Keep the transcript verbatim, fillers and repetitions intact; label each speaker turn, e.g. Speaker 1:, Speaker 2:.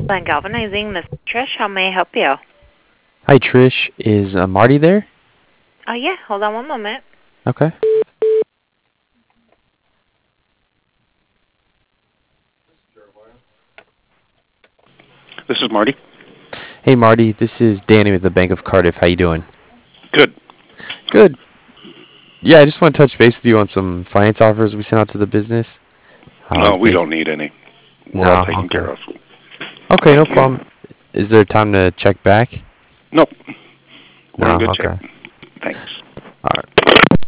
Speaker 1: Glen Galvanizing, this is Trish. How may I help you?
Speaker 2: Hi, Trish. Is uh, Marty there?
Speaker 1: Oh, yeah. Hold on one moment.
Speaker 2: Okay.
Speaker 3: This is Marty.
Speaker 2: Hey, Marty. This is Danny with the Bank of Cardiff. How you doing?
Speaker 3: Good.
Speaker 2: Good. Yeah, I just want to touch base with you on some finance offers we sent out to the business. Uh,
Speaker 3: No, we
Speaker 2: thank-
Speaker 3: don't need any. We're
Speaker 2: No,
Speaker 3: all taken
Speaker 2: okay.
Speaker 3: care of.
Speaker 2: Okay, no
Speaker 3: Thank you.
Speaker 2: problem. Is there time to check back?
Speaker 3: Nope. We're
Speaker 2: No,
Speaker 3: in good
Speaker 2: okay.
Speaker 3: shape. Thanks.
Speaker 2: All right.